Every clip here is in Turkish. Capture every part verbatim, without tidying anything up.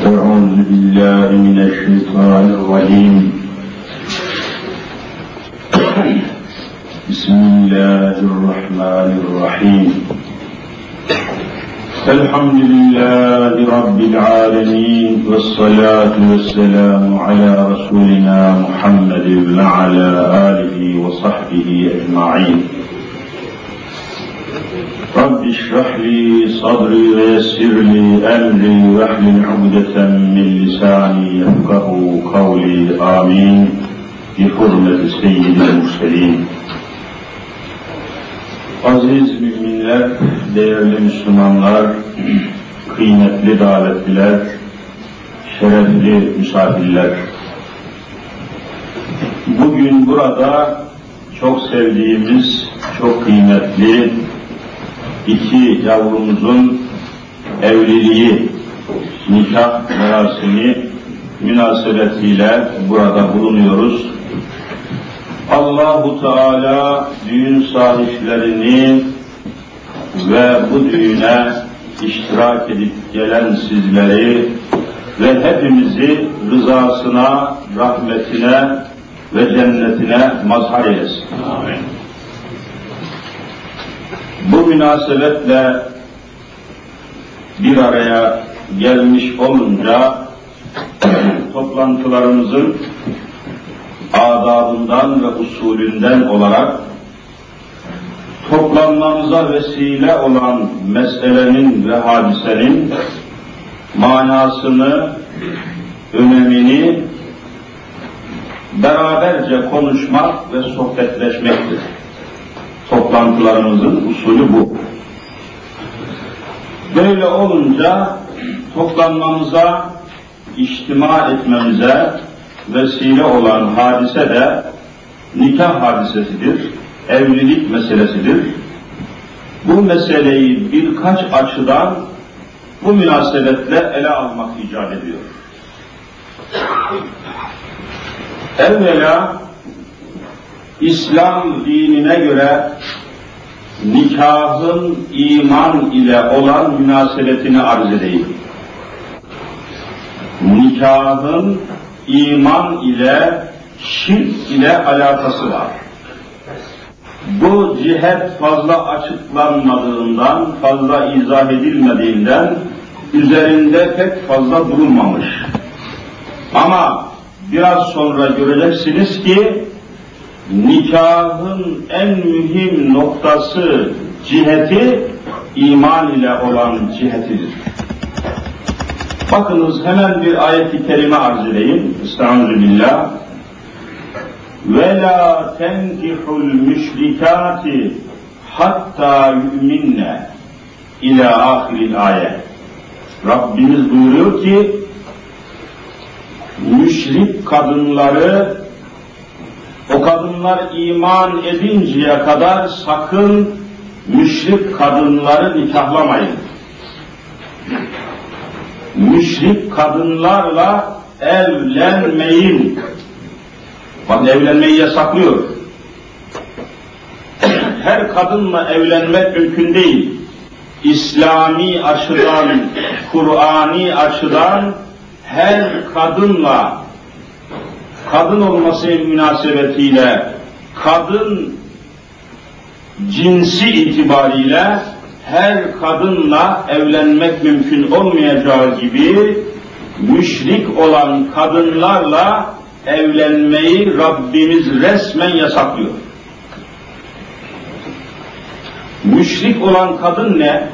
أعوذ بالله من الشيطان الرجيم. بسم الله الرحمن الرحيم. الحمد لله رب العالمين، والصلاة والسلام على رسولنا محمد وعلى آله وصحبه أجمعين. رب اشرح لي صدري ويسر لي أمري واحلل عقدة من لساني يفقهوا قولي. آمين بحرمة سيد المرسلين. Aziz müminler, değerli Müslümanlar, kıymetli davetliler, şerefli misafirler. Bugün burada çok sevdiğimiz, çok kıymetli iki yavrumuzun evliliği, nikah merasimi münasebetiyle burada bulunuyoruz. Allah-u Teala düğün sahiplerini ve bu düğüne iştirak edip gelen sizleri ve hepimizi rızasına, rahmetine ve cennetine mazhar eylesin. Amin. Bu münasebetle bir araya gelmiş olunca toplantılarımızın adabından ve usulünden olarak toplanmamıza vesile olan meselenin ve hadisenin manasını, önemini beraberce konuşmak ve sohbetleşmektir. Toplantılarımızın usulü bu. Böyle olunca toplanmamıza, içtima etmemize vesile olan hadise de nikah hadisesidir, evlilik meselesidir. Bu meseleyi birkaç açıdan bu münasebetle ele almak icap ediyor. Evvela İslam dinine göre nikahın iman ile olan münasebetini arz edeyim. Nikahın iman ile, şirk ile alakası var. Bu cihet fazla açıklanmadığından, fazla izah edilmediğinden üzerinde pek fazla durulmamış. Ama biraz sonra göreceksiniz ki nikahın en mühim noktası, ciheti iman ile olan cihetidir. Bakınız hemen bir ayet-i kerime arz edeyim. Estağfirullah. وَلَا تَنْكِحُ الْمُشْرِكَاتِ حَتَّى يُؤْمِنَّ İlâ ahiril ayet. Rabbimiz buyuruyor ki müşrik kadınları, o kadınlar iman edinceye kadar sakın müşrik kadınları nikahlamayın. Müşrik kadınlarla evlenmeyin. Bak evlenmeyi yasaklıyor. Her kadınla evlenmek mümkün değil. İslami açıdan, Kur'ani açıdan her kadınla, kadın olması münasebetiyle, kadın cinsi itibariyle her kadınla evlenmek mümkün olmayacağı gibi müşrik olan kadınlarla evlenmeyi Rabbimiz resmen yasaklıyor. Müşrik olan kadın ne?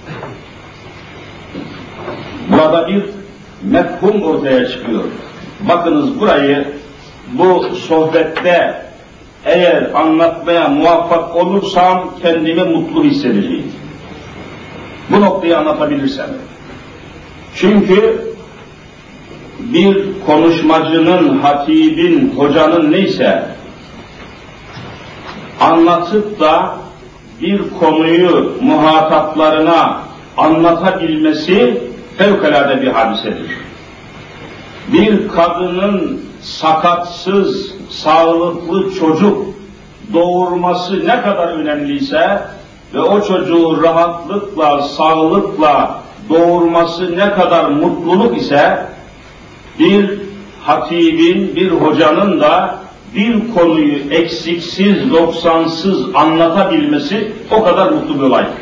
Burada bir mefhum ortaya çıkıyor. Bakınız burayı bu sohbette eğer anlatmaya muvaffak olursam kendimi mutlu hissedeceğim. Bu noktayı anlatabilirsem. Çünkü bir konuşmacının, hatibin, hocanın neyse anlatıp da bir konuyu muhataplarına anlatabilmesi fevkalade bir hadisedir. Bir kadının sakatsız, sağlıklı çocuk doğurması ne kadar önemliyse ve o çocuğu rahatlıkla, sağlıkla doğurması ne kadar mutluluk ise bir hatibin, bir hocanın da bir konuyu eksiksiz, doksansız anlatabilmesi o kadar mutlu bir olay.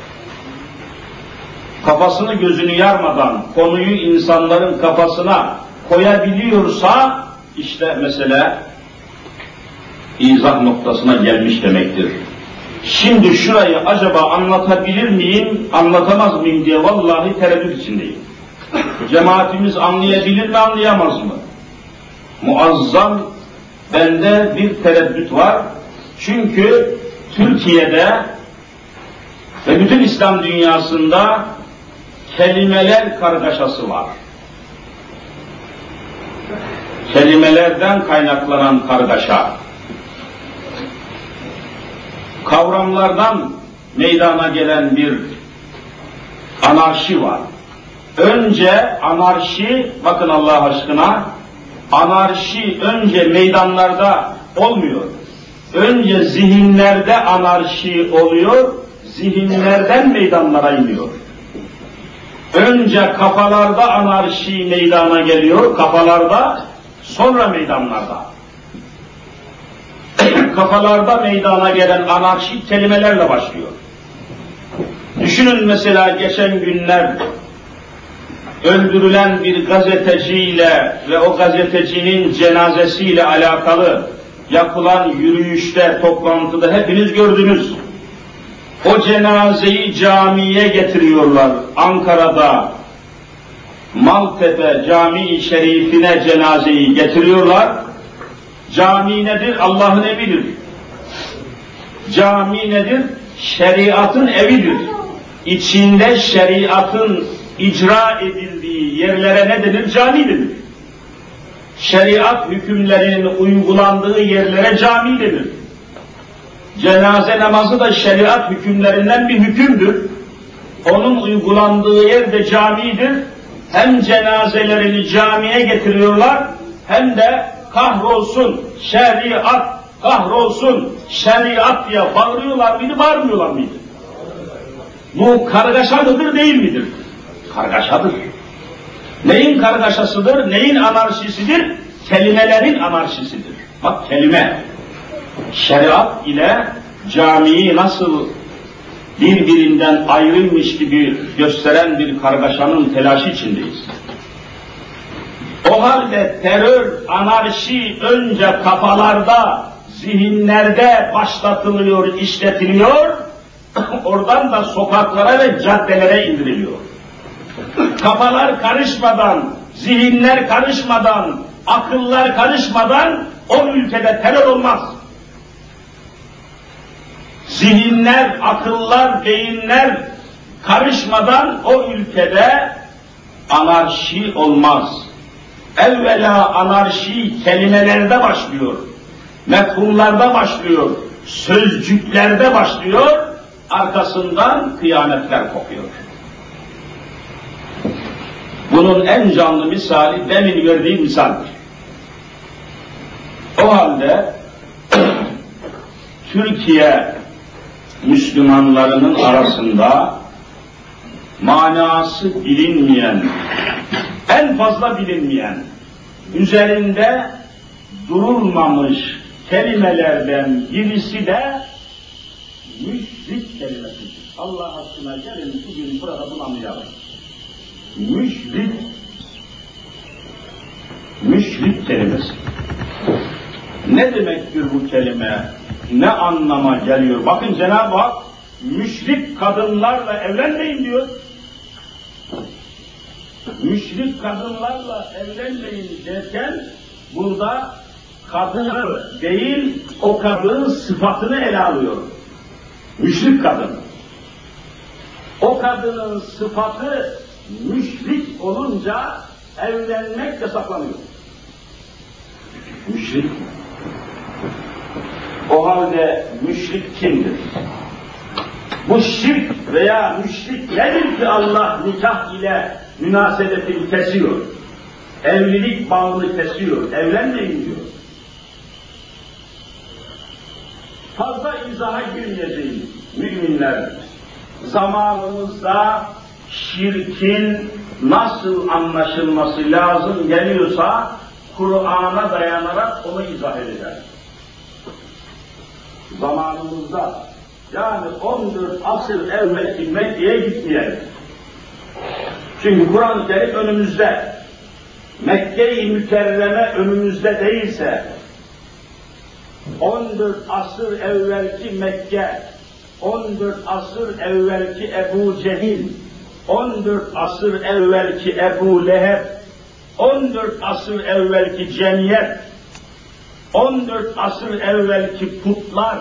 Kafasını gözünü yarmadan konuyu insanların kafasına koyabiliyorsa işte mesele izah noktasına gelmiş demektir. Şimdi şurayı acaba anlatabilir miyim, anlatamaz mıyım diye vallahi tereddüt içindeyim. Cemaatimiz anlayabilir mi, anlayamaz mı? Muazzam bende bir tereddüt var. Çünkü Türkiye'de ve bütün İslam dünyasında kelimeler kargaşası var. Kelimelerden kaynaklanan kargaşa. Kavramlardan meydana gelen bir anarşi var. Önce anarşi, bakın Allah aşkına, anarşi önce meydanlarda olmuyor. Önce zihinlerde anarşi oluyor, zihinlerden meydanlara iniyor. Önce kafalarda anarşi meydana geliyor, kafalarda, sonra meydanlarda. Kafalarda meydana gelen anarşi kelimelerle başlıyor. Düşünün mesela geçen günler öldürülen bir gazeteciyle ve o gazetecinin cenazesiyle alakalı yapılan yürüyüşte, toplantıda hepiniz gördünüz. O cenazeyi camiye getiriyorlar. Ankara'da Maltepe Camii Şerifine cenazeyi getiriyorlar. Cami nedir? Allah'ın evidir. Cami nedir? Şeriatın evidir. İçinde şeriatın icra edildiği yerlere ne denir? Cami denir. Şeriat hükümlerinin uygulandığı yerlere cami denir. Cenaze namazı da şeriat hükümlerinden bir hükümdür. Onun uygulandığı yer de camidir. Hem cenazelerini camiye getiriyorlar, hem de kahrolsun şeriat, kahrolsun şeriat diye bağırıyorlar mıydı, bağırmıyorlar mıydı? Bu kargaşa mıdır, değil midir? Kargaşadır. Neyin kargaşasıdır, neyin anarşisidir? Kelimelerin anarşisidir. Bak kelime. Şeriat ile camiyi nasıl birbirinden ayrılmış gibi gösteren bir kargaşanın telaşı içindeyiz. O halde terör, anarşi önce kafalarda, zihinlerde başlatılıyor, işletiliyor, oradan da sokaklara ve caddelere indiriliyor. Kafalar karışmadan, zihinler karışmadan, akıllar karışmadan o ülkede terör olmaz. Zihinler, akıllar, beyinler karışmadan o ülkede anarşi olmaz. Evvela anarşi kelimelerde başlıyor, mefhumlarda başlıyor, sözcüklerde başlıyor, arkasından kıyametler kopuyor. Bunun en canlı misali demin verdiğim misaldir. O halde Türkiye Müslümanlarının arasında manası bilinmeyen, en fazla bilinmeyen, üzerinde durulmamış kelimelerden birisi de müşrik kelimesidir. Allah aşkına gelin bugün burada bunu anlayalım. Müşrik, müşrik kelimesi. Ne demektir bu kelime? Ne anlama geliyor? Bakın Cenab-ı Hak müşrik kadınlarla evlenmeyin diyor. Müşrik kadınlarla evlenmeyin derken burada kadını değil o kadının sıfatını ele alıyor. Müşrik kadın. O kadının sıfatı müşrik olunca evlenmek yasaklanıyor. Müşrik. O halde müşrik kimdir? Bu şirk veya müşrik nedir ki Allah nikah ile münasebetini kesiyor? Evlilik bağını kesiyor, evlenmeyin diyor. Fazla izaha girmeyeceğim müminler. Zamanımızda şirkin nasıl anlaşılması lazım geliyorsa Kur'an'a dayanarak onu izah edeceğiz. Zamanımızda yani on dört asır evvelki Mekke'ye gitmeyelim. Çünkü Kur'an-ı Kerim önümüzde. Mekke-i Mükerreme önümüzde değilse on dört asır evvelki Mekke, on dört asır evvelki Ebu Cehil, on dört asır evvelki Ebu Leheb, on dört asır evvelki cemiyet, on dört asır evvelki putlar,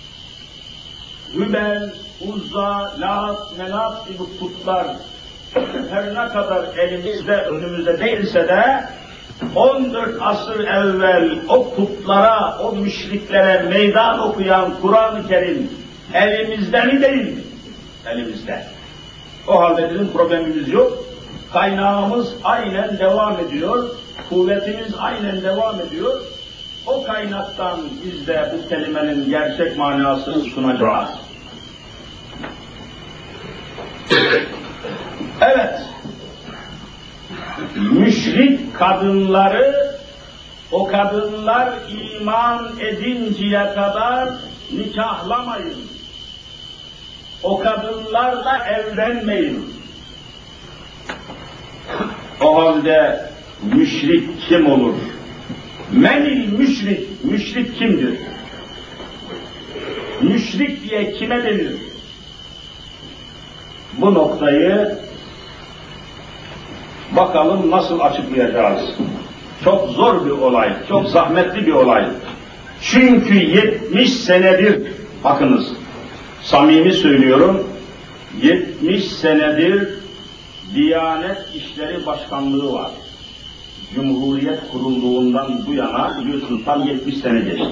Hübel, Uzza, Lat, Menat gibi putlar her ne kadar elimizde, önümüzde değilse de on dört asır evvel o putlara, o müşriklere meydan okuyan Kur'an-ı Kerim elimizde mi değil mi? Elimizde. O halde bizim problemimiz yok. Kaynağımız aynen devam ediyor. Kuvvetimiz aynen devam ediyor. O kaynaktan biz de bu kelimenin gerçek manasını sunacağız. Evet, müşrik kadınları, o kadınlar iman edinceye kadar nikahlamayın. O kadınlarla evlenmeyin. O halde müşrik kim olur? Menil müşrik, müşrik kimdir? Müşrik diye kime denir? Bu noktayı bakalım nasıl açıklayacağız. Çok zor bir olay, çok zahmetli bir olay. Çünkü yetmiş senedir, bakınız, samimi söylüyorum, yetmiş senedir Diyanet İşleri Başkanlığı var. Cumhuriyet kurulduğundan bu yana biliyorsunuz tam yetmiş sene geçti.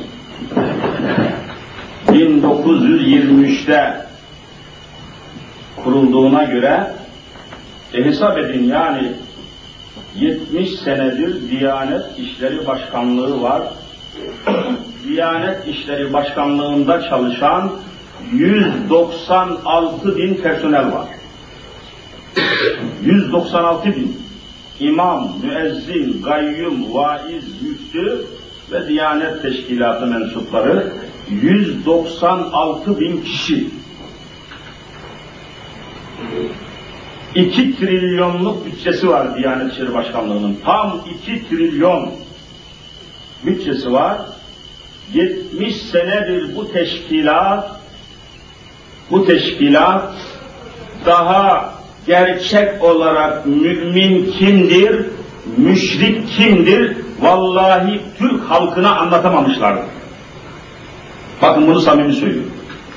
bin dokuz yüz yirmi üçte kurulduğuna göre e hesap edin yani yetmiş senedir Diyanet İşleri Başkanlığı var. Diyanet İşleri Başkanlığı'nda çalışan yüz doksan altı bin personel var. yüz doksan altı bin. İmam, müezzin, gayyum, vaiz, müftü ve Diyanet Teşkilatı mensupları yüz doksan altı bin kişi. iki trilyonluk bütçesi var Diyanet İşleri Başkanlığı'nın. Tam iki trilyon bütçesi var. yetmiş senedir bu teşkilat, bu teşkilat daha gerçek olarak mümin kimdir, müşrik kimdir, vallahi Türk halkına anlatamamışlardır. Bakın bunu samimi söylüyorum.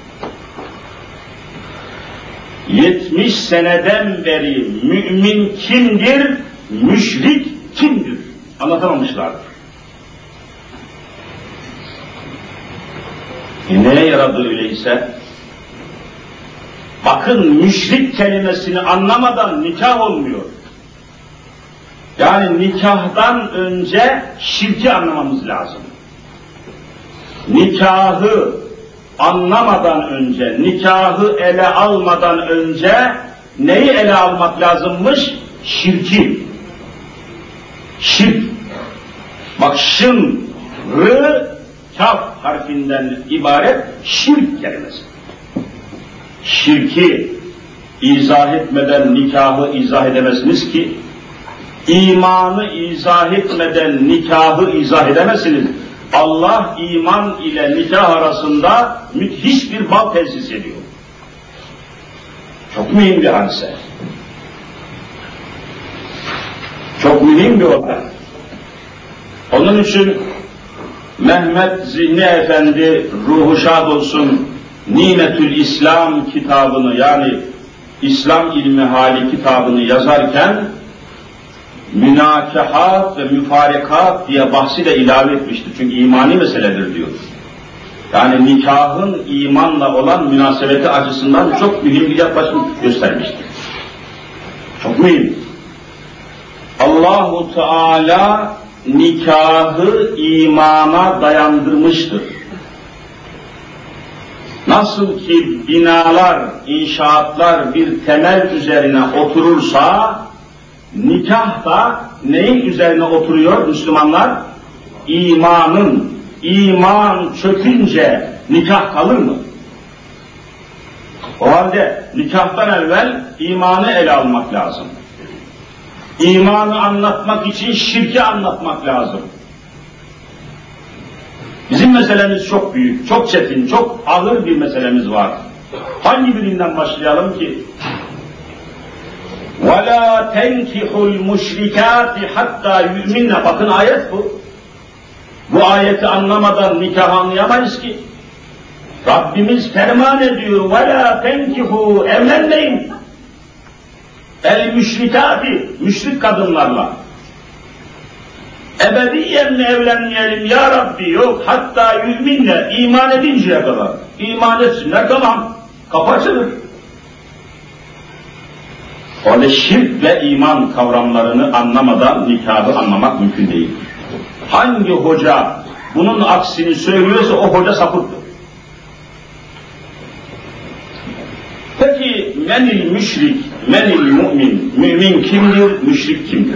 yetmiş seneden beri mümin kimdir, müşrik kimdir? Anlatamamışlardır. E neye yaradı öyleyse? Bakın müşrik kelimesini anlamadan nikah olmuyor. Yani nikahdan önce şirki anlamamız lazım. Nikahı anlamadan önce, nikahı ele almadan önce neyi ele almak lazımmış? Şirki. Şirk. Bak şın, rı, kaf harfinden ibaret şirk kelimesi. Şirki izah etmeden nikahı izah edemezsiniz ki, imanı izah etmeden nikahı izah edemezsiniz. Allah iman ile nikah arasında müthiş bir bağ tesis ediyor. Çok mühim bir hadise. Çok mühim bir olay. Onun için Mehmet Zihni Efendi ruhu şad olsun Nimetül İslam kitabını yani İslam ilmi hali kitabını yazarken münakahat ve müfarekat diye bahsi de ilave etmiştir. Çünkü imani meseledir diyor. Yani nikahın imanla olan münasebeti açısından çok mühim bir yaklaşım göstermiştir. Çok mühim. Allahu Teala nikahı imana dayandırmıştır. Nasıl ki binalar, inşaatlar bir temel üzerine oturursa, nikah da neyin üzerine oturuyor Müslümanlar? İmanın. İman çökünce nikah kalır mı? O halde nikahtan evvel imanı ele almak lazım. İmanı anlatmak için şirki anlatmak lazım. Bizim meselemiz çok büyük, çok çetin, çok ağır bir meselemiz var. Hangi birinden başlayalım ki? وَلَا تَنْكِحُ الْمُشْرِكَاتِ حَتَّى يُؤْمِنَّ. Bakın ayet bu. Bu ayeti anlamadan nikah anlayamayız ki. Rabbimiz ferman ediyor. وَلَا تَنْكِحُ. Evlenmeyin. El müşrikâti. Müşrik kadınlarla. Ebediyen mi evlenmeyelim ya Rabbi? Yok. Hatta yüminle. İman edinceye kadar. İman etsinler, tamam. Kapı açılır. Öyle şirk ve iman kavramlarını anlamadan nikahı anlamak mümkün değil. Hangi hoca bunun aksini söylüyorsa o hoca sapıktır. Peki menil müşrik, menil mümin, mümin kimdir, müşrik kimdir?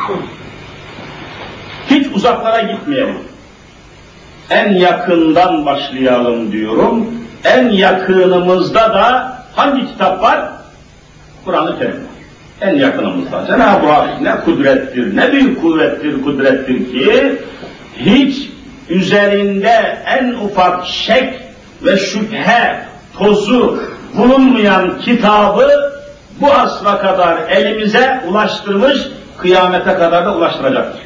Hiç uzaklara gitmeyelim. En yakından başlayalım diyorum. En yakınımızda da hangi kitap var? Kur'an-ı Kerim. En yakınımızda. Cenab-ı Hak ne kudrettir, ne büyük kuvvettir, kudrettir ki hiç üzerinde en ufak şek ve şüphe tozu bulunmayan kitabı bu asra kadar elimize ulaştırmış, kıyamete kadar da ulaştıracaktır.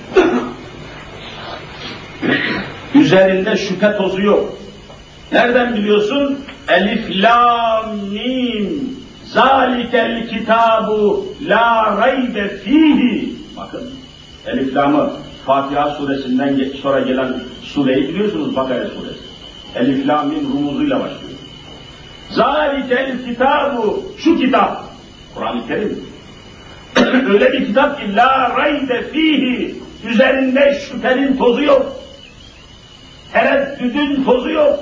Üzerinde şüphe tozu yok. Nereden biliyorsun? Elif, lam, mim. Zalikel kitabu la raybe fihi. Bakın, Elif Lam'ı Fatiha suresinden sonra gelen sureyi biliyorsunuz, Bakara suresi. Elif Lam Mim rumuzuyla başlıyor. Zalikel kitabu, şu kitap, Kur'an-ı Kerim. Öyle bir kitap ki la raybe fihi, üzerinde şüphenin tozu yok. Tereddüdün tozu yok.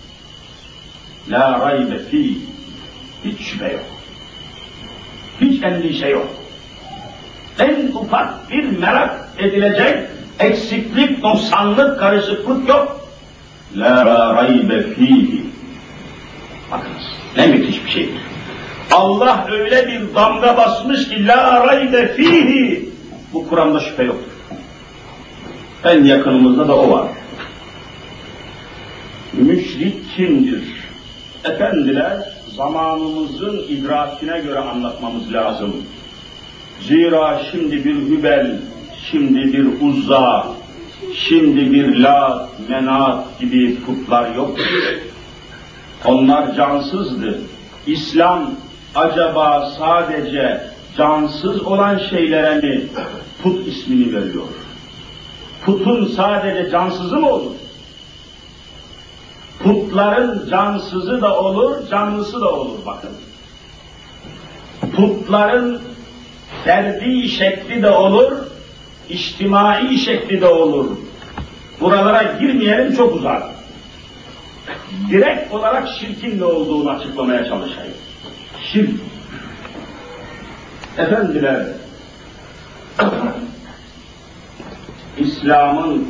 La raybe fihi, hiç şüphe yok. Hiç endişe yok. En ufak bir merak edilecek eksiklik, noksanlık, karışıklık yok. La raybe fihi. Bakınız, ne müthiş bir şeydir. Allah öyle bir damga basmış ki la raybe fihi. Bu Kur'an'da şüphe yoktur. En yakınımızda da o var. Müşrik kimdir? Efendiler, zamanımızın idrakine göre anlatmamız lazım. Zira şimdi bir Hübel, şimdi bir Uzza, şimdi bir Lat, Menat gibi putlar yoktu. Onlar cansızdı. İslam acaba sadece cansız olan şeylere mi put ismini veriyor? Putun sadece cansızı mı olur? Putların cansızı da olur, canlısı da olur bakın. Putların ferdi şekli de olur, içtimai şekli de olur. Buralara girmeyelim, çok uzak. Direkt olarak şirkin ne olduğunu açıklamaya çalışayım. Şirk. Efendiler, İslam'ın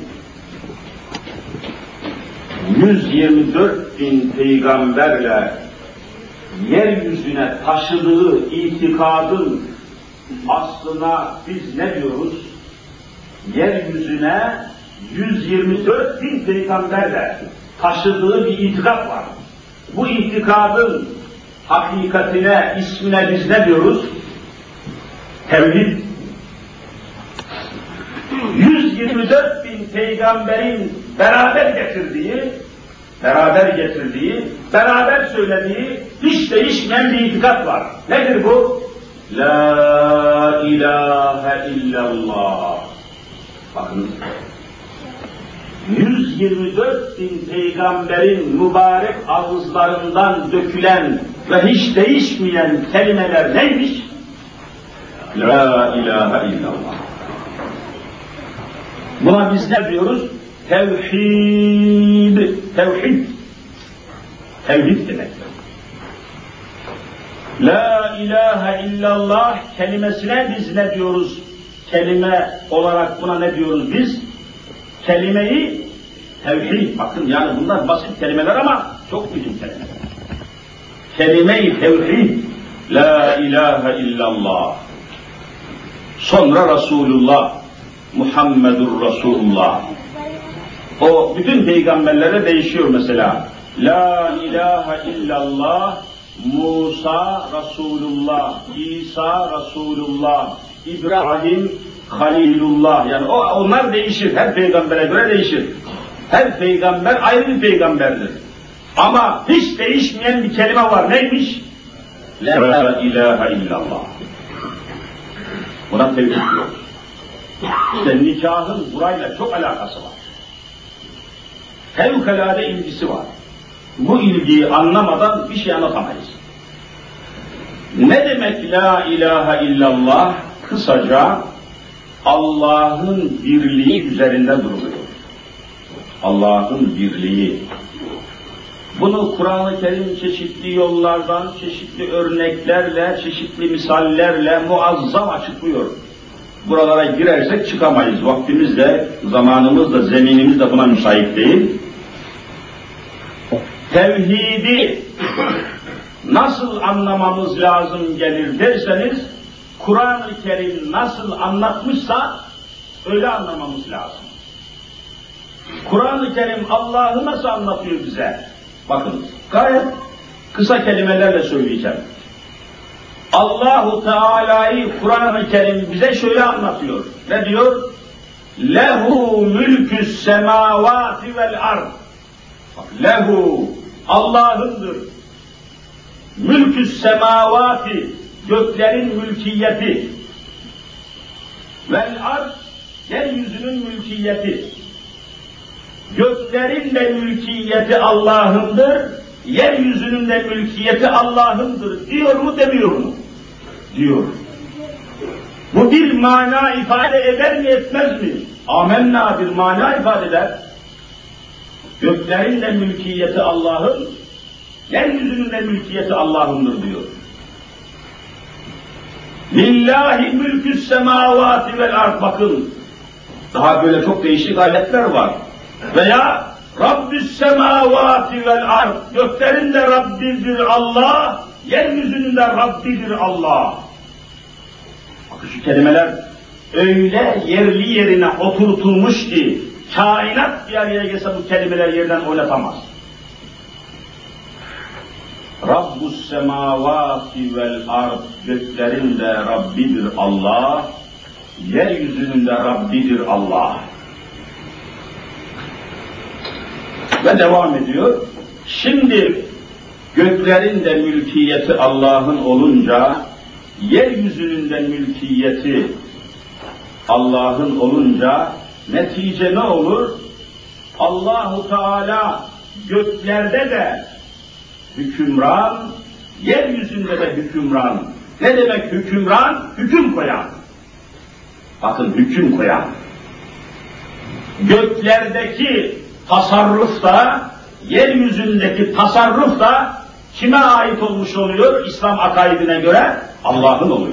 yüz yirmi dört bin peygamberle yeryüzüne taşıdığı itikadın aslına biz ne diyoruz? Yeryüzüne yüz yirmi dört bin peygamberle taşıdığı bir itikat var. Bu itikadın hakikatine, ismine biz ne diyoruz? Tevhid. yüz yirmi dört bin peygamberin beraber getirdiği, beraber getirdiği, beraber söylediği hiç değişmeyen bir itikat var. Nedir bu? La ilahe illallah. Bakın, yüz yirmi dört bin peygamberin mübarek ağızlarından dökülen ve hiç değişmeyen kelimeler neymiş? La ilahe illallah. Buna biz ne diyoruz? Tevhid. Tevhid. tevhid demektir. La ilahe illallah kelimesine biz ne diyoruz? Kelime olarak buna ne diyoruz biz? Kelimeyi tevhid. Bakın yani bunlar basit kelimeler ama çok mühim kelimeler. Kelime-i tevhid. La ilahe illallah. Sonra Resulullah. Muhammedur Resulullah. O bütün peygamberlere değişiyor mesela. La ilahe illallah. Musa Resulullah, İsa Resulullah, İbrahim Halilullah. Yani o, onlar değişir. Her peygambere göre değişir. Her peygamber ayrı bir peygamberdir. Ama hiç değişmeyen bir kelime var. Neymiş? La ilahe illallah. Buna tevhid diyor. İşte nikahın burayla çok alakası var. Fevkalade ilgisi var. Bu ilgiyi anlamadan bir şey anlatamayız. Ne demek la ilahe illallah? Kısaca Allah'ın birliği üzerinde duruluyor. Allah'ın birliği. Bunu Kur'an-ı Kerim çeşitli yollardan, çeşitli örneklerle, çeşitli misallerle muazzam açıklıyor. Buralara girersek çıkamayız. Vaktimiz de, zamanımız da, zeminimiz de buna müsait değil. Tevhidi nasıl anlamamız lazım gelir derseniz, Kur'an-ı Kerim nasıl anlatmışsa öyle anlamamız lazım. Kur'an-ı Kerim Allah'ı nasıl anlatıyor bize? Bakın, gayet kısa kelimelerle söyleyeceğim. Allahu Teala'yı Kur'an-ı Kerim bize şöyle anlatıyor. Ne diyor? Lehu mülkü's semavati vel ard. Lehu Allah'ındır. Mülkü's semavati, göklerin mülkiyeti. Vel ard, yeryüzünün mülkiyeti. Göklerin de mülkiyeti Allah'ındır, yeryüzünün de mülkiyeti Allah'ındır diyor mu demiyor mu? Diyor. Bu bir mana ifade eder mi etmez mi? Amenna bir mana ifade eder. Göklerin de mülkiyeti Allah'ın, yeryüzünün de mülkiyeti Allah'ındır diyor. Lillahi mülkü's semavati vel ard. Bakın, daha böyle çok değişik ayetler var. Veya Rabbü's semavati vel ard. Göklerin de Rabbidir Allah, yeryüzünün de Rabbidir Allah. Bakın şu kelimeler öyle yerli yerine oturtulmuş ki kainat bir araya gelse bu kelimeler yerden oynatamaz. Rabbus semavati vel ard. Göklerin de Rabbidir Allah, yeryüzünün de Rabbidir Allah. Ve devam ediyor. Şimdi göklerin de mülkiyeti Allah'ın olunca, yeryüzünün de mülkiyeti Allah'ın olunca netice ne olur? Allahu Teala göklerde de hükümran, yeryüzünde de hükümran. Ne demek hükümran? Hüküm koyan. Bakın hüküm koyan. Göklerdeki tasarruf da, yeryüzündeki tasarruf da kime ait olmuş oluyor? İslam akaidine göre Allah'ın oluyor.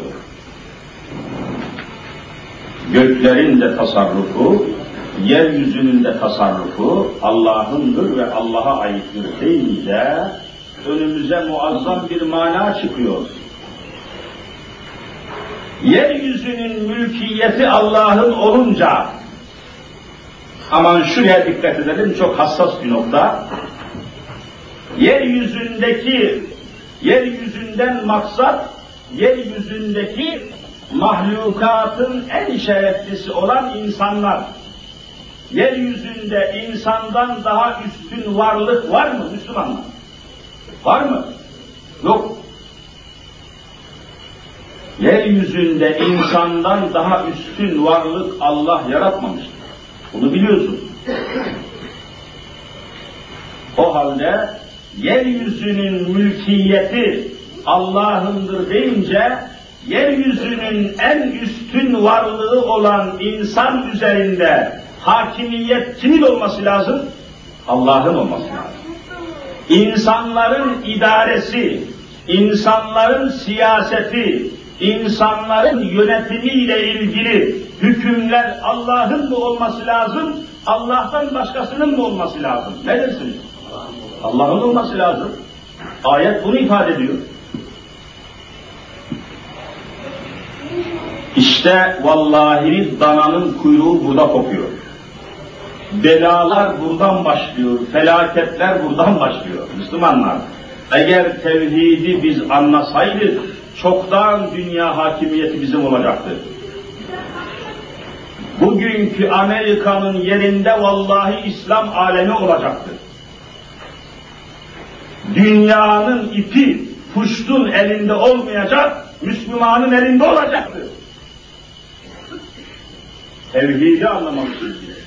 Göklerin de tasarrufu, yeryüzünün de tasarrufu Allah'ındır ve Allah'a aittir deyince önümüze muazzam bir mana çıkıyor. Yeryüzünün mülkiyeti Allah'ın olunca, aman şuraya dikkat edelim, çok hassas bir nokta. Yeryüzündeki, yeryüzünden maksat, yeryüzündeki mahlukatın en şereflisi olan insanlar. Yeryüzünde insandan daha üstün varlık var mı Müslümanlar? Var mı? Yok. Yeryüzünde insandan daha üstün varlık Allah yaratmamıştır. Bunu biliyorsun. O halde yeryüzünün mülkiyeti Allah'ındır deyince, yeryüzünün en üstün varlığı olan insan üzerinde hakimiyet kimin olması lazım? Allah'ın olması lazım. insanların idaresi, insanların siyaseti, insanların yönetimiyle ilgili hükümler Allah'ın mı olması lazım, Allah'tan başkasının mı olması lazım? Ne dersiniz? Allah'ın olması lazım. Ayet bunu ifade ediyor. İşte vallahi dananın kuyruğu burada kopuyor. Belalar buradan başlıyor, felaketler buradan başlıyor. Müslümanlar, eğer tevhidi biz anlasaydık, çoktan dünya hakimiyeti bizim olacaktı. Bugünkü Amerika'nın yerinde vallahi İslam alemi olacaktı. Dünyanın ipi puştun elinde olmayacak, Müslümanın elinde olacaktı. Tevhidi anlamamışız diye.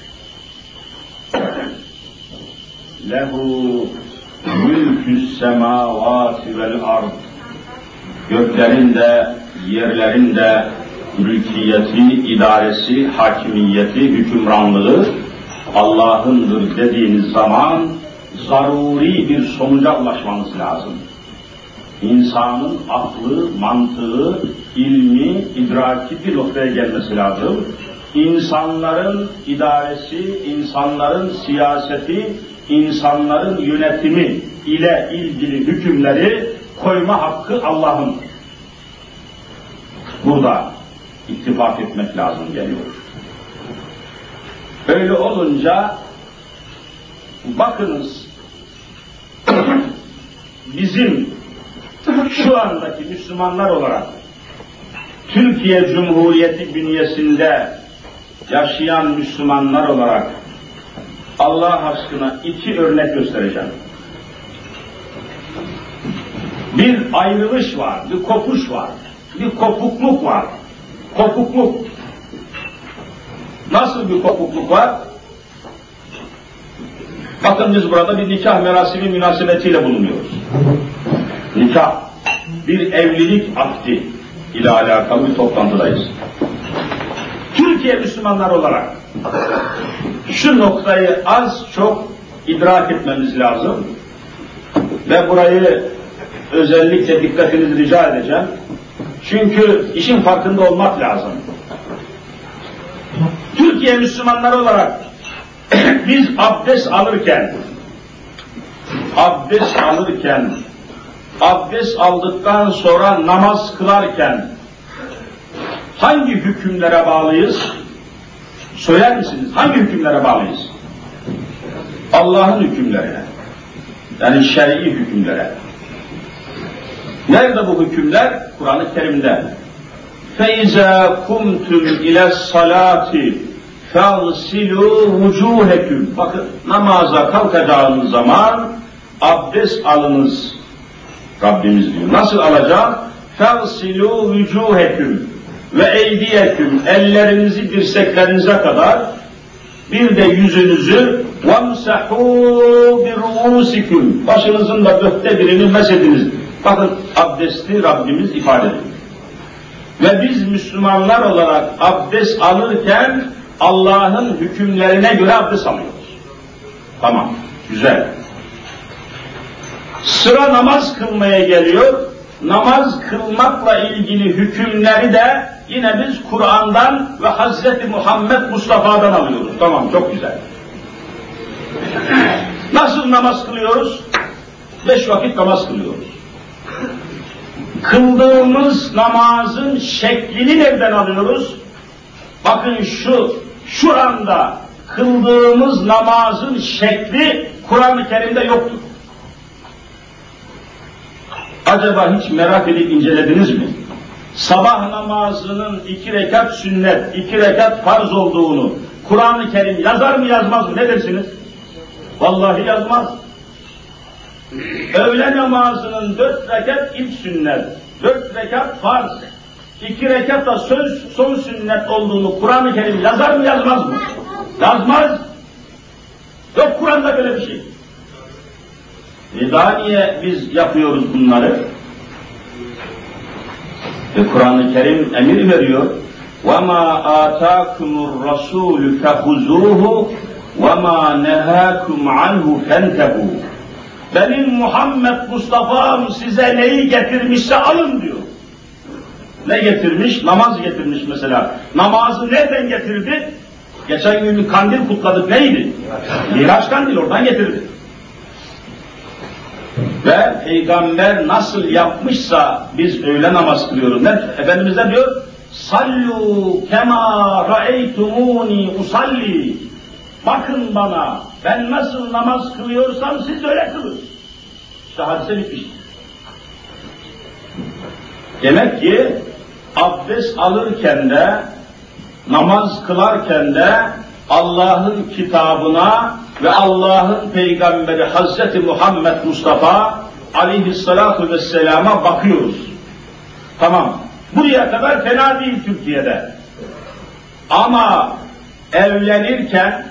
Lehu mülkü's semavati vel ard. Göklerin de, yerlerin de mülkiyeti, idaresi, hakimiyeti, hükümranlığı Allah'ındır dediğiniz zaman zaruri bir sonuca ulaşmanız lazım. İnsanın aklı, mantığı, ilmi, idraki bir noktaya gelmesi lazım. İnsanların idaresi, insanların siyaseti, insanların yönetimi ile ilgili hükümleri koyma hakkı Allah'ın. Burada ittifak etmek lazım geliyor. Öyle olunca bakınız bizim şu andaki Müslümanlar olarak Türkiye Cumhuriyeti bünyesinde yaşayan Müslümanlar olarak Allah aşkına iki örnek göstereceğim. Bir ayrılış var, bir kopuş var, bir kopukluk var. Kopukluk. Nasıl bir kopukluk var? Bakın biz burada bir nikah merasimi münasebetiyle bulunuyoruz. Nikah, bir evlilik akdi ile alakalı bir toplantıdayız. Türkiye Müslümanlar olarak şu noktayı az çok idrak etmemiz lazım ve burayı özellikle dikkatinizi rica edeceğim. Çünkü işin farkında olmak lazım. Türkiye Müslümanları olarak biz abdest alırken abdest alırken abdest aldıktan sonra namaz kılarken hangi hükümlere bağlıyız? Söyler misiniz? Hangi hükümlere bağlıyız? Allah'ın hükümlerine. Yani şer'i hükümlere. Nerede bu hükümler? Kur'an-ı Kerim'de. فَاِذَا كُمْتُمْ اِلَى الصَّلَاةِ فَاغْسِلُوا وُجُوهَكُمْ. Bakın, namaza kalkacağınız zaman abdest alınız. Rabbimiz diyor. Nasıl alacağım? فَاغْسِلُوا وُجُوهَكُمْ ve eydiyeküm, ellerinizi dirseklerinize kadar, bir de yüzünüzü وَمْسَحُوا بِرُؤُسِكُمْ, başınızın da dörtte birini mesediniz. Bakın abdesti Rabbimiz ifade ediyor. Ve biz Müslümanlar olarak abdest alırken Allah'ın hükümlerine göre abdest alıyoruz. Tamam, güzel. Sıra namaz kılmaya geliyor. Namaz kılmakla ilgili hükümleri de yine biz Kur'an'dan ve Hazreti Muhammed Mustafa'dan alıyoruz. Tamam, çok güzel. Nasıl namaz kılıyoruz? Beş vakit namaz kılıyoruz. Kıldığımız namazın şeklini nereden alıyoruz? Bakın şu, şu anda kıldığımız namazın şekli Kur'an-ı Kerim'de yoktur. Acaba hiç merak edip incelediniz mi? Sabah namazının iki rekat sünnet, iki rekat farz olduğunu Kur'an-ı Kerim yazar mı yazmaz mı? Ne dersiniz? Vallahi yazmaz. Öğle namazının dört rekat ilk sünnet, dört rekat farz, iki rekat da söz, son sünnet olduğunu Kur'an-ı Kerim yazar mı yazmaz mı? Yazmaz. Yok Kur'an'da böyle bir şey. E daha niye biz yapıyoruz bunları? E Kur'an-ı Kerim emir veriyor. وَمَا آتَاكُمُ الرَّسُولُ فَخُذُوهُ وَمَا نَهَاكُمْ عَنْهُ فَانْتَهُوا. benim Muhammed Mustafa'm size neyi getirmişse alın diyor. Ne getirmiş? Namaz getirmiş mesela. Namazı nereden getirdi? Geçen gün bir kandil kutladık, neydi? Miraç kandil, oradan getirdi. Ve Peygamber nasıl yapmışsa biz öyle namaz kılıyoruz. Ne? Efendimiz ne diyor? Sallu kema ra'eytumuni usalli. Bakın bana, ben nasıl namaz kılıyorsam siz öyle kılın. İşte hadise bitmiş. Demek ki abdest alırken de, namaz kılarken de Allah'ın kitabına ve Allah'ın peygamberi Hazreti Muhammed Mustafa aleyhissalatu vesselama bakıyoruz. Tamam. Buraya kadar fena değil Türkiye'de. Ama evlenirken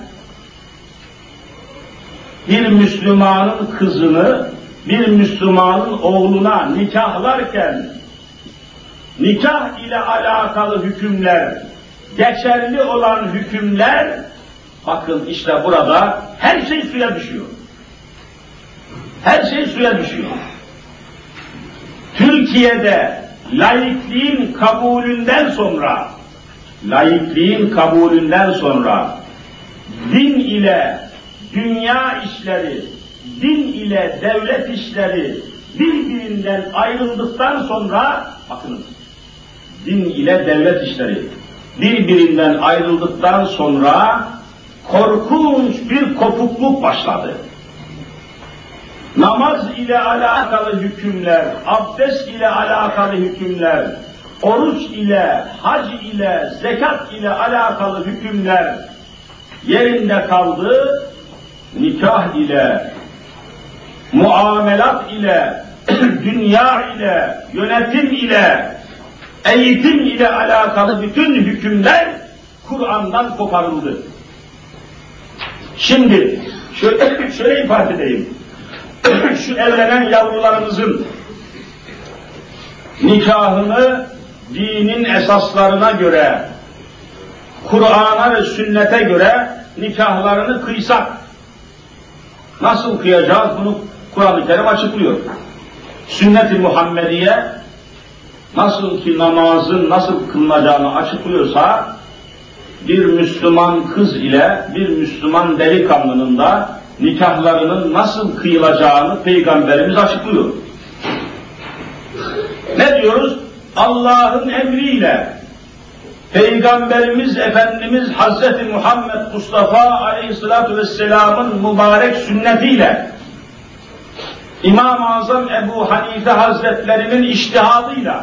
bir Müslümanın kızını bir Müslümanın oğluna nikahlarken nikah ile alakalı hükümler, geçerli olan hükümler, bakın işte burada her şey suya düşüyor. Her şey suya düşüyor. Türkiye'de laikliğin kabulünden sonra, laikliğin kabulünden sonra din ile dünya işleri, din ile devlet işleri birbirinden ayrıldıktan sonra, bakınız, din ile devlet işleri birbirinden ayrıldıktan sonra korkunç bir kopukluk başladı. Namaz ile alakalı hükümler, abdest ile alakalı hükümler, oruç ile, hac ile, zekat ile alakalı hükümler yerinde kaldı, nikah ile, muamelat ile, dünya ile, yönetim ile, eğitim ile alakalı bütün hükümler Kur'an'dan koparıldı. Şimdi şöyle, şöyle ifade edeyim. Şu evlenen yavrularımızın nikahını dinin esaslarına göre, Kur'an'a ve sünnete göre nikahlarını kıysak, nasıl kıyacağız bunu Kur'an-ı Kerim açıklıyor. Sünnet-i Muhammediye nasıl ki namazın nasıl kılınacağını açıklıyorsa, bir Müslüman kız ile bir Müslüman delikanlının da nikahlarının nasıl kıyılacağını Peygamberimiz açıklıyor. Ne diyoruz? Allah'ın emriyle, Peygamberimiz Efendimiz Hazreti Muhammed Mustafa Aleyhisselatü Vesselam'ın mübarek sünnetiyle, İmam-ı Azam Ebu Hanife Hazretlerinin içtihadıyla,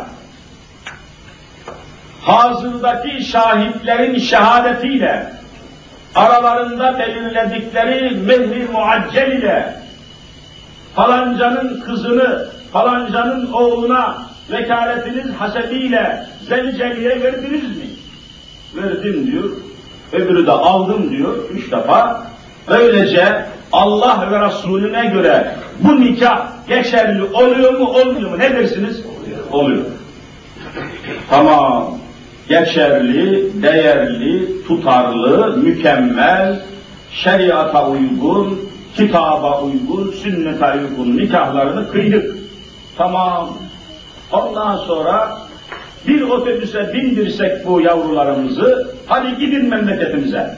hazırdaki şahitlerin şehadetiyle, aralarında belirledikleri mehri muaccel ile, falancanın kızını falancanın oğluna vekaletiniz hasebiyle zenceliğe verdiniz mi? Verdim diyor. Öbürü de aldım diyor üç defa. Böylece Allah ve Resulüne göre bu nikah geçerli oluyor mu olmuyor mu? Ne dersiniz? Oluyor. Tamam. Geçerli, değerli, tutarlı, mükemmel, şeriata uygun, kitaba uygun, sünnete uygun nikahlarını kıydık. Tamam. Ondan sonra bir otobüse bindirsek bu yavrularımızı, hadi gidin memleketimize.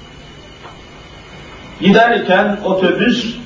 Giderken otobüs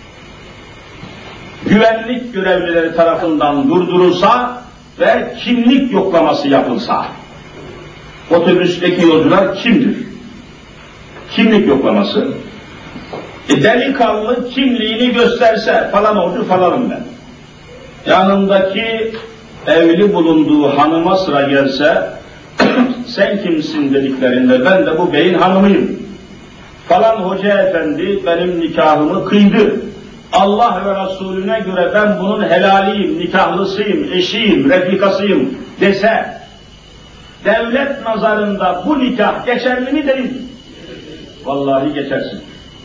güvenlik görevlileri tarafından durdurulsa ve kimlik yoklaması yapılsa, otobüsteki yolcular kimdir? Kimlik yoklaması. E, delikanlı kimliğini gösterse, falan oldu falanım ben. Yanındaki evli bulunduğu hanıma sıra gelse, sen kimsin dediklerinde, ben de bu beyin hanımıyım. Falan hoca efendi benim nikahımı kıydı. Allah ve Resulüne göre ben bunun helaliyim, nikahlısıyım, eşiyim, refikasıyım dese, devlet nazarında bu nikah geçerli mi değil? Vallahi geçersin.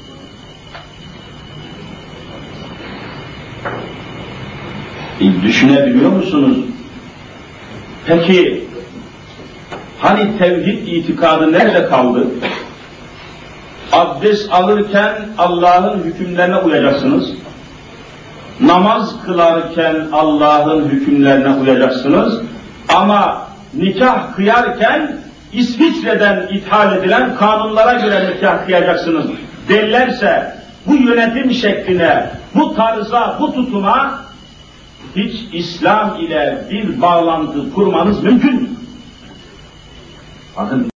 E, düşünebiliyor musunuz? Peki, hani tevhid itikadı nerede kaldı? Abdest alırken Allah'ın hükümlerine uyacaksınız. namaz kılarken Allah'ın hükümlerine uyacaksınız ama nikah kıyarken İsviçre'den ithal edilen kanunlara göre nikah kıyacaksınız derlerse bu yönetim şekline, bu tarza, bu tutuma hiç İslam ile bir bağlantı kurmanız mümkün mü? Bakın